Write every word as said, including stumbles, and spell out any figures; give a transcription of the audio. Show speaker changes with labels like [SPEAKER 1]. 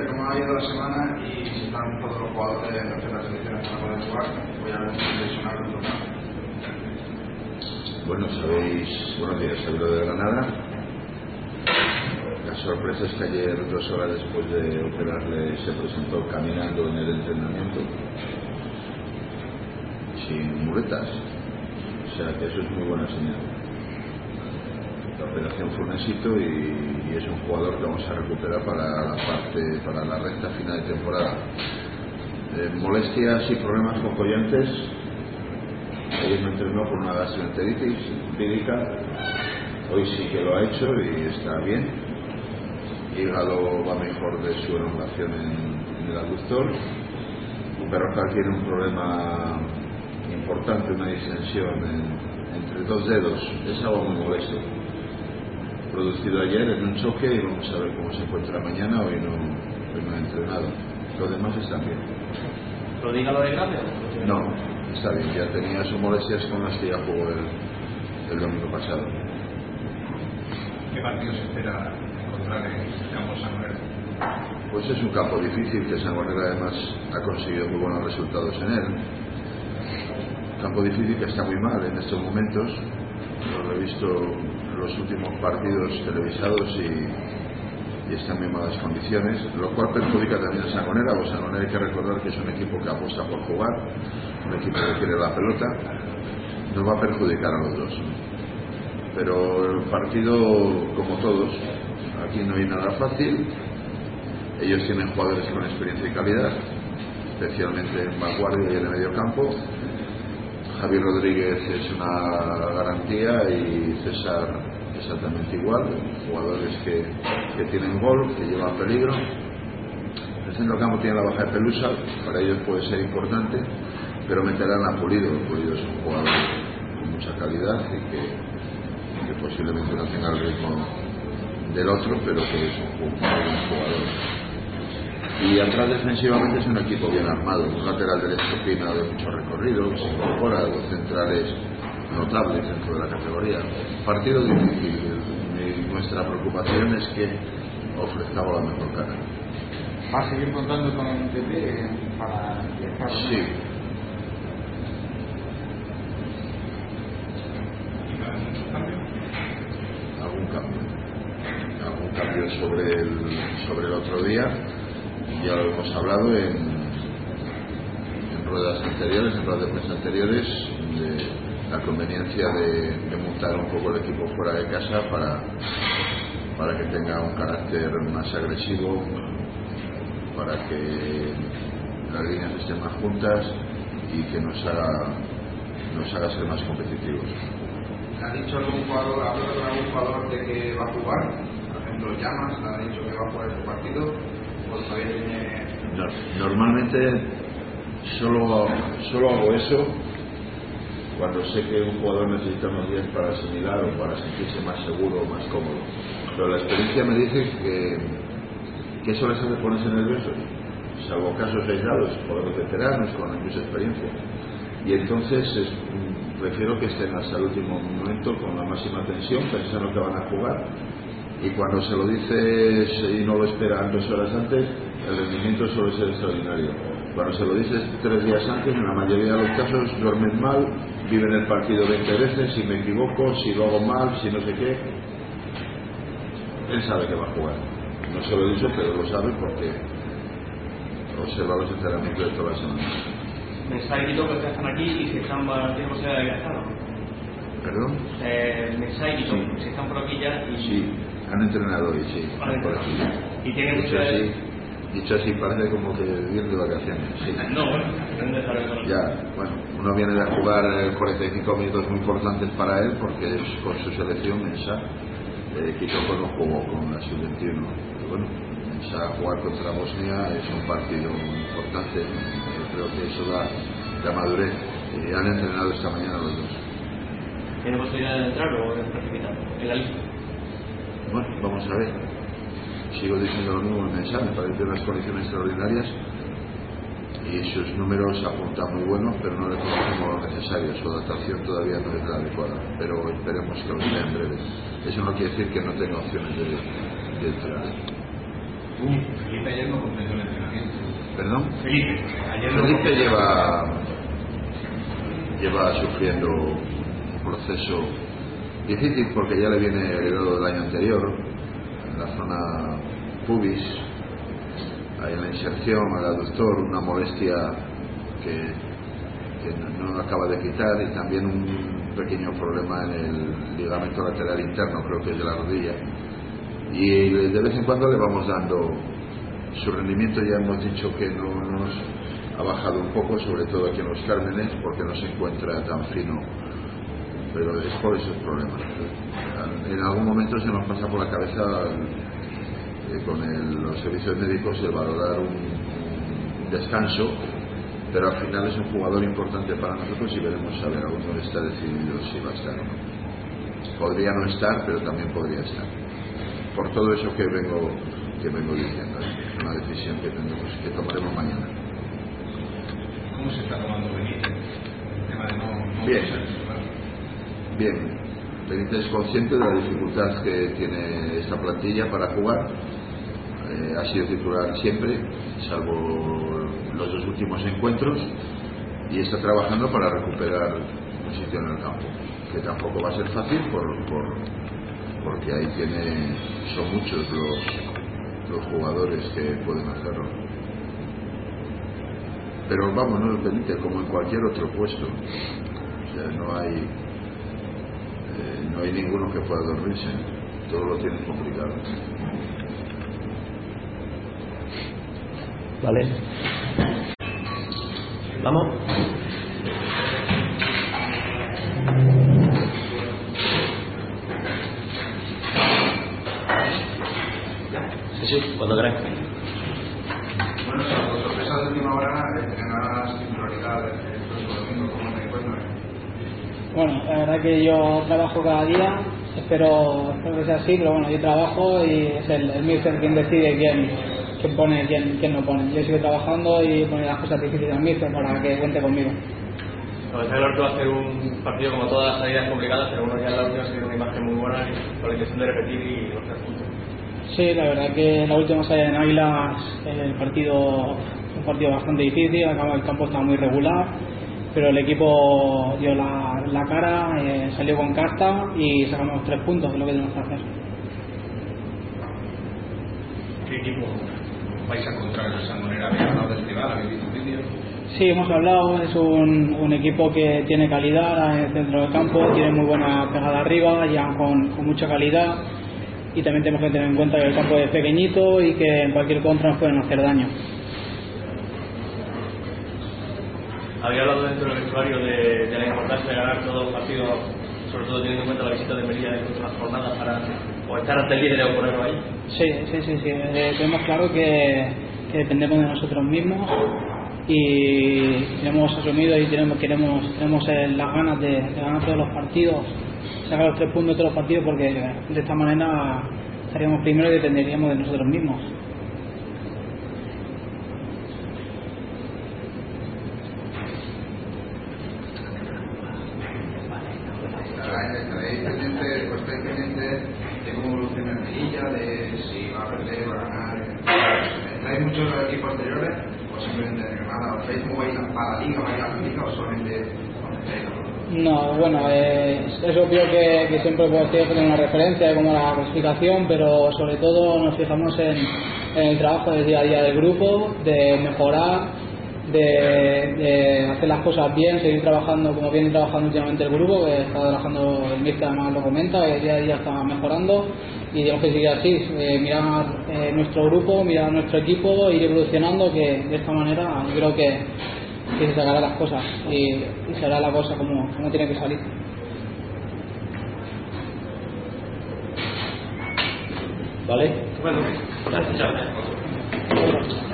[SPEAKER 1] Cómo ha ido la semana y si están todos los jugadores de las selecciones para poder jugar, voy a ver si seleccionar el total.
[SPEAKER 2] Bueno, sabéis, buenos días, Seguro de Granada. La sorpresa es que ayer, dos horas después de operarle, se presentó caminando en el entrenamiento, sin muletas, o sea que eso es muy buena señal. La operación fue un éxito y, y es un jugador que vamos a recuperar para la parte, para la recta final de temporada. Eh, molestias y problemas cocoyantes. Ayer me entrenó por una gastroenteritis vírica. Hoy sí que lo ha hecho y está bien. Hígado va mejor de su elongación en, en el aductor. Berrocal tiene un problema importante, una distensión en, entre dos dedos. Es algo muy molesto, producido ayer en un choque, y vamos a ver cómo se encuentra mañana. Hoy no, hoy no he entrenado. Los demás están bien.
[SPEAKER 3] ¿Lo diga lo de cambio?
[SPEAKER 2] No, está bien. Ya tenía sus molestias con las que ya jugó el, el domingo pasado.
[SPEAKER 1] ¿Qué partido se espera encontrar en el campo Sangonera?
[SPEAKER 2] Pues es un campo difícil, que Sangonera además ha conseguido muy buenos resultados en él. Campo difícil que está muy mal en estos momentos. Lo he visto en los últimos partidos televisados y, y está en muy malas condiciones, lo cual perjudica también a Sangonera. Pues Sangonera hay que recordar que es un equipo que apuesta por jugar, un equipo que quiere la pelota. Nos va a perjudicar a los dos. Pero el partido, como todos, aquí no hay nada fácil. Ellos tienen jugadores con experiencia y calidad, especialmente en vanguardia y en el medio campo. Javier Rodríguez es una garantía y César exactamente igual, jugadores que, que tienen gol, que llevan peligro. El centro campo tiene la baja de Pelusa, para ellos puede ser importante, pero meterán a Pulido. Pulido es un jugador con mucha calidad y que, que posiblemente no tenga el ritmo del otro, pero que es un, un buen jugador. Y atrás defensivamente es un equipo bien armado, un lateral derecho Pina de mucho recorrido, que se incorpora, dos centrales notables dentro de la categoría. Partido difícil, y nuestra preocupación es que ofrezcamos la mejor cara.
[SPEAKER 1] ¿Va a seguir contando con el P P para viajar?
[SPEAKER 2] Sí. Algún cambio. Algún cambio sobre el, sobre el otro día. Ya lo hemos hablado en, en ruedas anteriores, en ruedas de prensa anteriores, de la conveniencia de, de montar un poco el equipo fuera de casa para, para que tenga un carácter más agresivo, para que las líneas estén más juntas y que nos haga, nos haga ser más competitivos.
[SPEAKER 1] ¿Ha dicho algún jugador, ha hablado con algún jugador de que va a jugar? Por ejemplo, Llamas ha dicho que va a jugar este partido.
[SPEAKER 2] No, normalmente solo, solo hago eso cuando sé que un jugador necesita unos días para asimilar o para sentirse más seguro o más cómodo. Pero la experiencia me dice que, que eso les hace ponerse nerviosos, salvo casos aislados, jugadores veteranos con mucha experiencia. Y entonces es, prefiero que estén hasta el último momento con la máxima tensión, pensando que van a jugar. Y cuando se lo dices y no lo esperan dos horas antes, el rendimiento suele ser extraordinario. Cuando se lo dices tres días antes, en la mayoría de los casos duermen mal, viven el partido veinte veces, si me equivoco, si lo hago mal, si no sé qué. Él sabe que va a jugar. No se lo he dicho, pero lo sabe porque observa los entrenamientos de toda la semana.
[SPEAKER 3] Mensaje que están aquí y si están tienen posibilidad de viajar, ¿no?
[SPEAKER 2] ¿Perdón?
[SPEAKER 3] Eh, mensaje
[SPEAKER 2] sí.
[SPEAKER 3] Si están por aquí ya y...
[SPEAKER 2] Sí, han entrenado hoy, sí.
[SPEAKER 3] Vale,
[SPEAKER 2] por aquí.
[SPEAKER 3] Y tienen
[SPEAKER 2] dicho así, dicho así parece como que vienen de vacaciones. Sí.
[SPEAKER 3] No, bueno, deben de estar con
[SPEAKER 2] ya, bueno, uno viene de jugar cuarenta y cinco minutos muy importantes para él porque es con su selección Mensa. Eh, Quito no jugó con la sub veintiuno. Pero bueno, Mensa jugar contra Bosnia es un partido muy importante. Yo creo que eso da, da madurez. Eh, han entrenado esta mañana los dos.
[SPEAKER 3] ¿Tiene posibilidad de entrar o de precipitar en la lista?
[SPEAKER 2] Bueno, vamos a ver. Sigo diciendo lo mismo en el mensaje, me parecen unas condiciones extraordinarias y sus números apuntan muy buenos, pero no le conocemos lo necesario. Su adaptación todavía no es la adecuada, pero esperemos que lo sea en breve. Eso no quiere decir que no tenga opciones de, de entrar.
[SPEAKER 1] Felipe ayer no
[SPEAKER 2] ¿Perdón?
[SPEAKER 3] Felipe. Ayer lo
[SPEAKER 2] Felipe lleva, lleva sufriendo un proceso difícil porque ya le viene heredado del año anterior, en la zona pubis, hay en la inserción al aductor una molestia que, que no acaba de quitar, y también un pequeño problema en el ligamento lateral interno, creo que es de la rodilla, y de vez en cuando le vamos dando su rendimiento. Ya hemos dicho que no nos ha bajado un poco, sobre todo aquí en Los Cármenes, porque no se encuentra tan fino, pero es por esos problemas. En algún momento se nos pasa por la cabeza eh, con el, los servicios médicos el valorar un, un descanso, pero al final es un jugador importante para nosotros y veremos a ver, aún no está decidido si va a estar o no. Podría no estar, pero también podría estar, por todo eso que vengo que vengo diciendo. Es una decisión que tendremos, que tomaremos mañana.
[SPEAKER 1] ¿Cómo se está tomando Benítez? El tema de no, no
[SPEAKER 2] bien
[SPEAKER 1] ser,
[SPEAKER 2] bien Benítez es consciente de la dificultad que tiene esta plantilla para jugar. Eh, ha sido titular siempre, salvo los dos últimos encuentros, y está trabajando para recuperar un sitio en el campo, que tampoco va a ser fácil por, por, porque ahí tiene, son muchos los los jugadores que pueden hacerlo, pero vamos, no lo permite, como en cualquier otro puesto. O sea, no hay eh, no hay ninguno que pueda dormirse, todo lo tienen complicado.
[SPEAKER 4] Vale, vamos. Sí, sí, cuando queráis.
[SPEAKER 1] Bueno, la sorpresa de última hora es tener las titularidades el domingo. ¿Cómo te encuentras?
[SPEAKER 5] Bueno, la verdad que yo trabajo cada día, espero, espero que sea así, pero bueno, yo trabajo y es el, el míster quien decide quién, quién pone, quién, quién no pone. Yo sigo trabajando y pone las cosas difíciles al míster para que cuente conmigo.
[SPEAKER 3] Bueno, el Lorca va a hacer un partido como todas las salidas complicadas, pero bueno, ya la última ha sido una imagen muy buena y con la intención de repetir y los tres puntos.
[SPEAKER 5] Sí, la verdad que la última salida en Águilas, el partido, un partido bastante difícil, acá el campo está muy regular, pero el equipo dio la, la cara, eh, salió con casta y sacamos tres puntos, que es lo que tenemos que hacer.
[SPEAKER 1] ¿Qué equipo vais a encontrar en la Sangonera? ¿Habéis hablado del rival? ¿Habéis visto vídeos?
[SPEAKER 5] Sí, hemos hablado, es un, un equipo que tiene calidad en el centro del campo, tiene muy buena pegada arriba, llegan con, con mucha calidad, y también tenemos que tener en cuenta que el campo es pequeñito y que en cualquier contra nos pueden hacer daño.
[SPEAKER 3] Había hablado dentro del vestuario de, de la importancia de ganar todos los partidos, sobre todo teniendo en cuenta la visita de Melilla en las últimas jornadas, para o estar ante el líder o ponerlo ahí.
[SPEAKER 5] Sí, sí, sí, sí. Eh, tenemos claro que, que dependemos de nosotros mismos y hemos asumido y tenemos queremos tenemos eh, las ganas de, de ganar todos los partidos, sacar los tres puntos de todos los partidos, porque de esta manera estaríamos primero y dependeríamos de nosotros mismos.
[SPEAKER 1] ¿Estáis pendientes pues, de cómo evoluciona el Melilla, de si va a perder, va a ganar? ¿Estáis muchos equipos anteriores o simplemente de Granada? ¿Os veis cómo vais a la liga, vais a la liga o solamente
[SPEAKER 5] No, bueno, eh, es obvio que, que siempre puedo tener una referencia como la clasificación, pero sobre todo nos fijamos en, en el trabajo del día a día del grupo, de mejorar, de, de hacer las cosas bien, seguir trabajando como viene trabajando últimamente el grupo, que está trabajando, el míster además lo comenta, que el día a día está mejorando y tenemos que seguir así, eh, mirar eh, nuestro grupo, mirar nuestro equipo, ir evolucionando, que de esta manera yo creo que que se sacará las cosas y, y será la cosa como, como tiene que salir.
[SPEAKER 4] ¿Vale?
[SPEAKER 3] Bueno, gracias.